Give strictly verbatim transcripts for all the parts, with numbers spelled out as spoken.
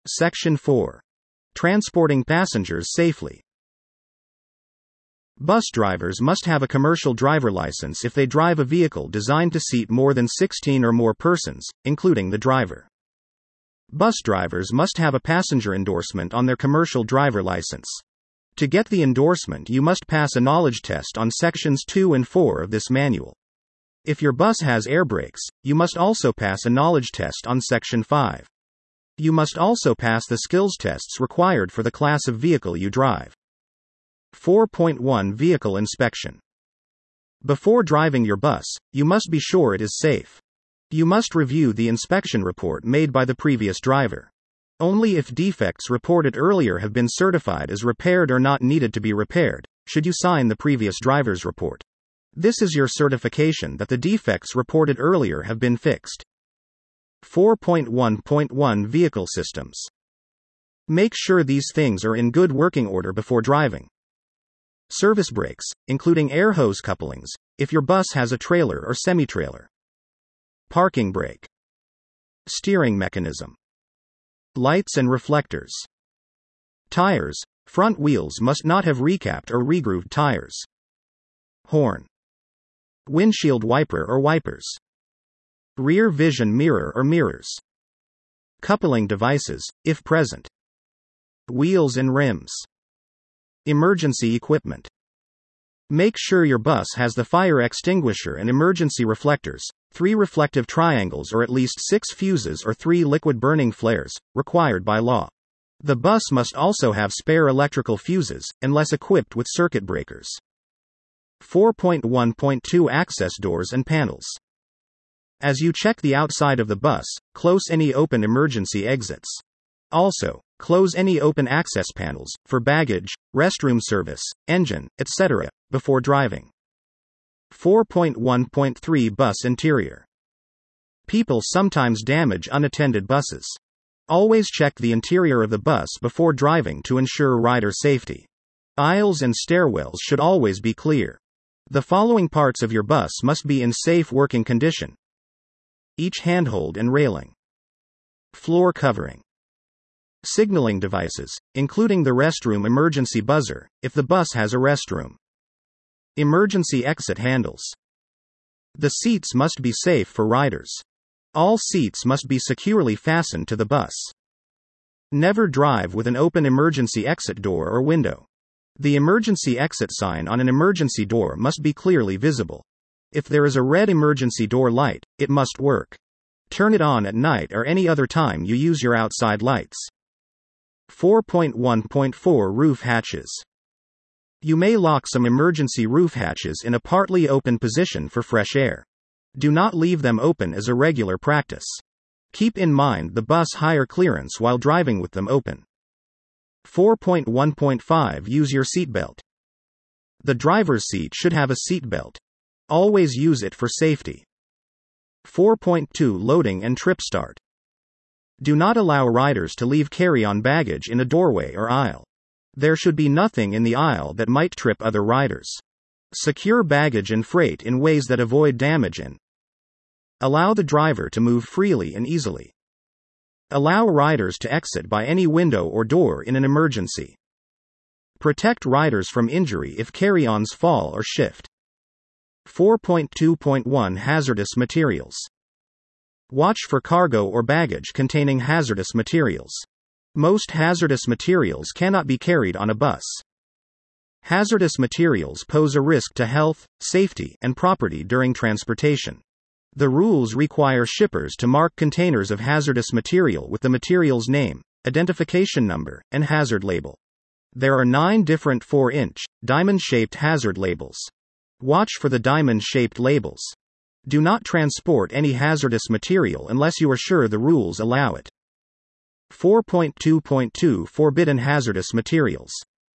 Section four. Transporting passengers safely. Bus drivers must have a commercial driver license if they drive a vehicle designed to seat more than sixteen or more persons, including the driver. Bus drivers must have a passenger endorsement on their commercial driver license. To get the endorsement, you must pass a knowledge test on sections two and four of this manual. If your bus has air brakes, you must also pass a knowledge test on section five. You must also pass the skills tests required for the class of vehicle you drive. four point one Vehicle Inspection. Before driving your bus, you must be sure it is safe. You must review the inspection report made by the previous driver. Only if defects reported earlier have been certified as repaired or not needed to be repaired, should you sign the previous driver's report. This is your certification that the defects reported earlier have been fixed. four point one point one Vehicle Systems. Make sure these things are in good working order before driving. Service brakes, including air hose couplings, if your bus has a trailer or semi-trailer. Parking brake. Steering mechanism. Lights and reflectors. Tires, front wheels must not have recapped or regrooved tires. Horn. Windshield wiper or wipers. Rear vision mirror or mirrors. Coupling devices, if present. Wheels and rims. Emergency equipment. Make sure your bus has the fire extinguisher and emergency reflectors, three reflective triangles or at least six fuses or three liquid burning flares, required by law. The bus must also have spare electrical fuses, unless equipped with circuit breakers. four point one point two Access doors and panels. As you check the outside of the bus, close any open emergency exits. Also, close any open access panels, for baggage, restroom service, engine, et cetera, before driving. four point one point three Bus interior. People sometimes damage unattended buses. Always check the interior of the bus before driving to ensure rider safety. Aisles and stairwells should always be clear. The following parts of your bus must be in safe working condition. Each handhold and railing. Floor covering. Signaling devices, including the restroom emergency buzzer, if the bus has a restroom. Emergency exit handles. The seats must be safe for riders. All seats must be securely fastened to the bus. Never drive with an open emergency exit door or window. The emergency exit sign on an emergency door must be clearly visible. If there is a red emergency door light, it must work. Turn it on at night or any other time you use your outside lights. four point one point four Roof hatches. You may lock some emergency roof hatches in a partly open position for fresh air. Do not leave them open as a regular practice. Keep in mind the bus higher clearance while driving with them open. four point one point five Use your seatbelt. The driver's seat should have a seatbelt. Always use it for safety. four point two Loading and trip start. Do not allow riders to leave carry-on baggage in a doorway or aisle. There should be nothing in the aisle that might trip other riders. Secure baggage and freight in ways that avoid damage and allow the driver to move freely and easily. Allow riders to exit by any window or door in an emergency. Protect riders from injury if carry-ons fall or shift. four point two point one Hazardous materials. Watch for cargo or baggage containing hazardous materials. Most hazardous materials cannot be carried on a bus. Hazardous materials pose a risk to health, safety, and property during transportation. The rules require shippers to mark containers of hazardous material with the material's name, identification number, and hazard label. There are nine different four inch, diamond-shaped hazard labels. Watch for the diamond-shaped labels. Do not transport any hazardous material unless you are sure the rules allow it. four point two point two Forbidden hazardous materials.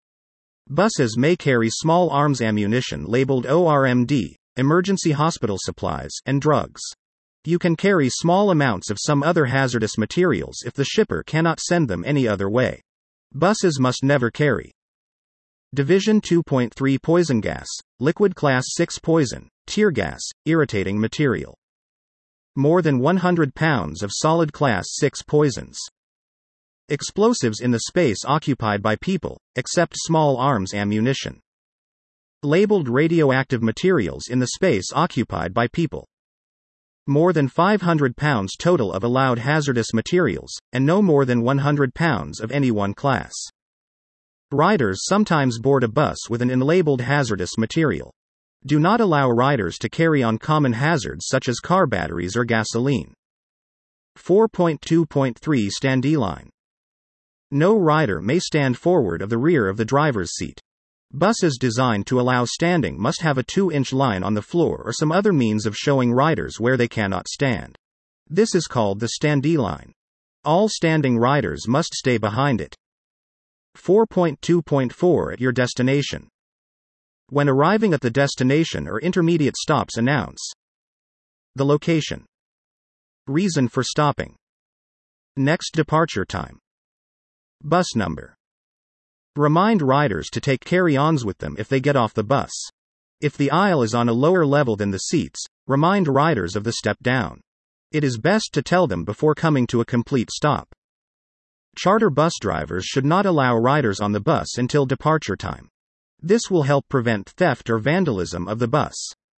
Buses may carry small arms ammunition labeled O R M D, emergency hospital supplies, and drugs. You can carry small amounts of some other hazardous materials if the shipper cannot send them any other way. Buses must never carry. Division two point three Poison gas, liquid class six poison, tear gas, irritating material. More than one hundred pounds of solid class six poisons. Explosives in the space occupied by people, except small arms ammunition. Labeled radioactive materials in the space occupied by people. More than five hundred pounds total of allowed hazardous materials, and no more than one hundred pounds of any one class. Riders sometimes board a bus with an unlabeled hazardous material. Do not allow riders to carry on common hazards such as car batteries or gasoline. four point two point three Standee line. No rider may stand forward of the rear of the driver's seat. Buses designed to allow standing must have a two inch line on the floor or some other means of showing riders where they cannot stand. This is called the standee line. All standing riders must stay behind it. four point two point four At your destination. When arriving at the destination or intermediate stops, announce the location. Reason for stopping. Next departure time. Bus number. Remind riders to take carry-ons with them if they get off the bus. If the aisle is on a lower level than the seats, remind riders of the step down. It is best to tell them before coming to a complete stop. Charter bus drivers should not allow riders on the bus until departure time. This will help prevent theft or vandalism of the bus.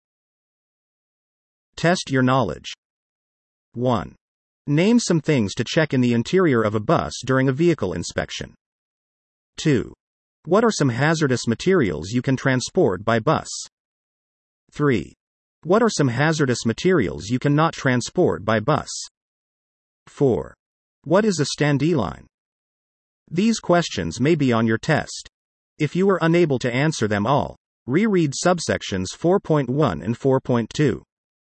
Test your knowledge. one. Name some things to check in the interior of a bus during a vehicle inspection. two. What are some hazardous materials you can transport by bus? three. What are some hazardous materials you cannot transport by bus? four. What is a standee line? These questions may be on your test. If you are unable to answer them all, reread subsections four point one and four point two.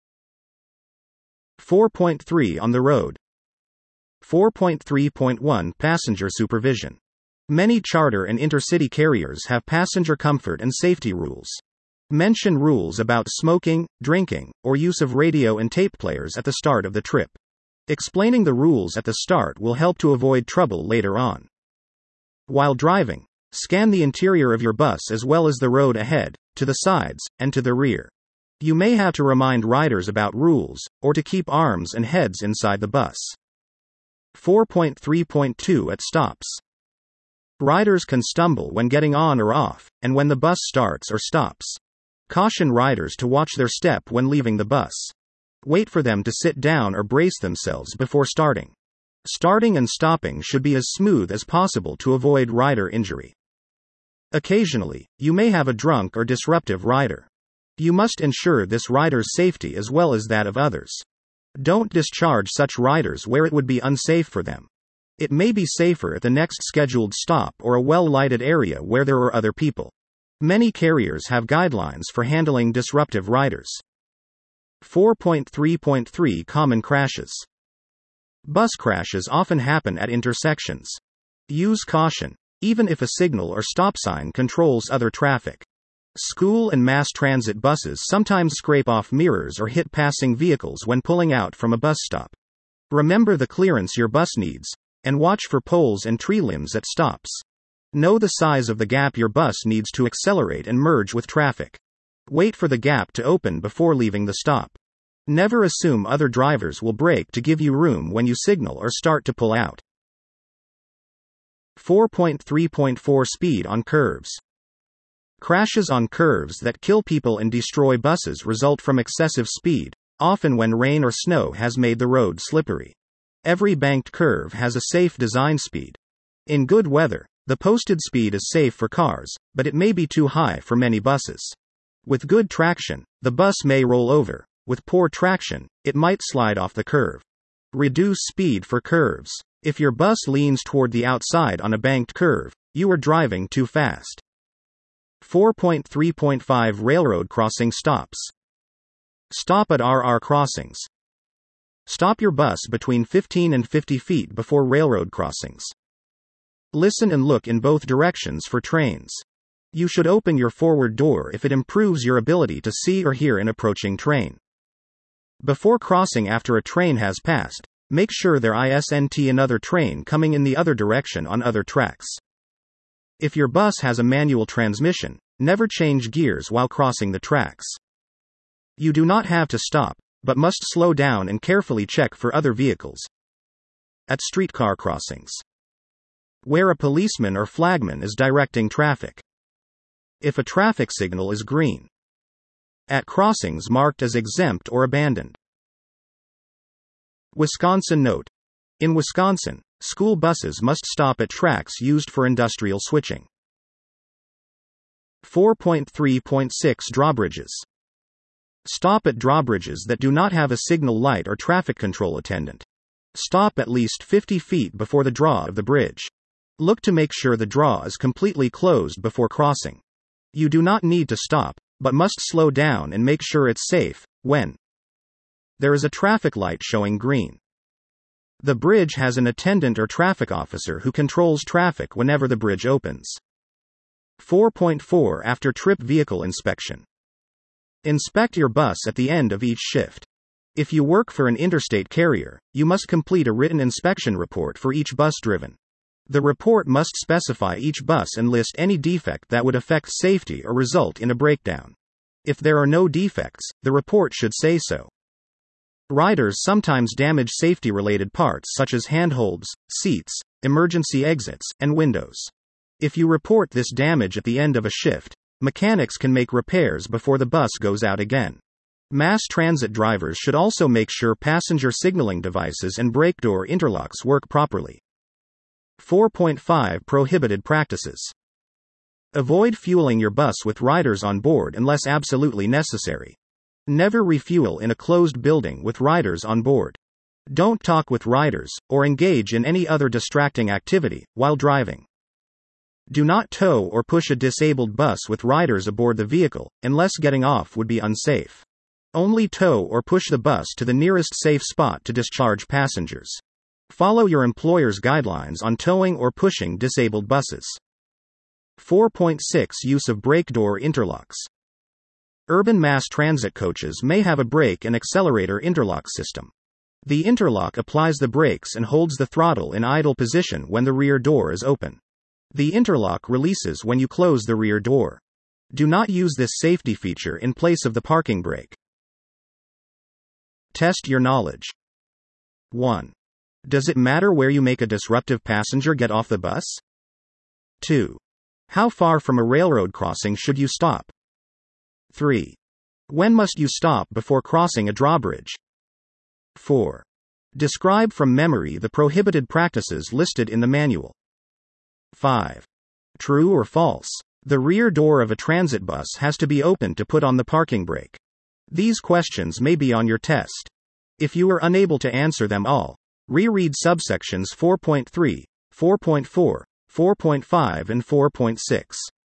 four point three On the road. four point three point one Passenger supervision. Many charter and intercity carriers have passenger comfort and safety rules. Mention rules about smoking, drinking, or use of radio and tape players at the start of the trip. Explaining the rules at the start will help to avoid trouble later on. While driving, scan the interior of your bus as well as the road ahead, to the sides, and to the rear. You may have to remind riders about rules, or to keep arms and heads inside the bus. four point three point two At stops. Riders can stumble when getting on or off, and when the bus starts or stops. Caution riders to watch their step when leaving the bus. Wait for them to sit down or brace themselves before starting. Starting and stopping should be as smooth as possible to avoid rider injury. Occasionally, you may have a drunk or disruptive rider. You must ensure this rider's safety as well as that of others. Don't discharge such riders where it would be unsafe for them. It may be safer at the next scheduled stop or a well-lighted area where there are other people. Many carriers have guidelines for handling disruptive riders. four point three point three Common crashes. Bus crashes often happen at intersections. Use caution, even if a signal or stop sign controls other traffic. School and mass transit buses sometimes scrape off mirrors or hit passing vehicles when pulling out from a bus stop. Remember the clearance your bus needs, and watch for poles and tree limbs at stops. Know the size of the gap your bus needs to accelerate and merge with traffic. Wait for the gap to open before leaving the stop. Never assume other drivers will brake to give you room when you signal or start to pull out. four point three point four Speed on curves. Crashes on curves that kill people and destroy buses result from excessive speed, often when rain or snow has made the road slippery. Every banked curve has a safe design speed. In good weather, the posted speed is safe for cars, but it may be too high for many buses. With good traction, the bus may roll over. With poor traction, it might slide off the curve. Reduce speed for curves. If your bus leans toward the outside on a banked curve, you are driving too fast. four point three point five Railroad crossing stops. Stop at R R crossings. Stop your bus between fifteen and fifty feet before railroad crossings. Listen and look in both directions for trains. You should open your forward door if it improves your ability to see or hear an approaching train. Before crossing after a train has passed, make sure there isn't another train coming in the other direction on other tracks. If your bus has a manual transmission, never change gears while crossing the tracks. You do not have to stop, but must slow down and carefully check for other vehicles. At streetcar crossings. Where a policeman or flagman is directing traffic. If a traffic signal is green. At crossings marked as exempt or abandoned. Wisconsin note. In Wisconsin, school buses must stop at tracks used for industrial switching. four point three point six Drawbridges. Stop at drawbridges that do not have a signal light or traffic control attendant. Stop at least fifty feet before the draw of the bridge. Look to make sure the draw is completely closed before crossing. You do not need to stop, but must slow down and make sure it's safe when there is a traffic light showing green. The bridge has an attendant or traffic officer who controls traffic whenever the bridge opens. four point four After trip vehicle inspection. Inspect your bus at the end of each shift. If you work for an interstate carrier, you must complete a written inspection report for each bus driven. The report must specify each bus and list any defect that would affect safety or result in a breakdown. If there are no defects, the report should say so. Riders sometimes damage safety-related parts such as handholds, seats, emergency exits, and windows. If you report this damage at the end of a shift, mechanics can make repairs before the bus goes out again. Mass transit drivers should also make sure passenger signaling devices and brake door interlocks work properly. four point five Prohibited practices. Avoid fueling your bus with riders on board unless absolutely necessary. Never refuel in a closed building with riders on board. Don't talk with riders, or engage in any other distracting activity while driving. Do not tow or push a disabled bus with riders aboard the vehicle, unless getting off would be unsafe. Only tow or push the bus to the nearest safe spot to discharge passengers. Follow your employer's guidelines on towing or pushing disabled buses. four point six Use of brake door interlocks. Urban mass transit coaches may have a brake and accelerator interlock system. The interlock applies the brakes and holds the throttle in idle position when the rear door is open. The interlock releases when you close the rear door. Do not use this safety feature in place of the parking brake. Test your knowledge. one. Does it matter where you make a disruptive passenger get off the bus? two. How far from a railroad crossing should you stop? three. When must you stop before crossing a drawbridge? four. Describe from memory the prohibited practices listed in the manual. five. True or false? The rear door of a transit bus has to be open to put on the parking brake. These questions may be on your test. If you are unable to answer them all, reread subsections four point three, four point four, four point five and four point six.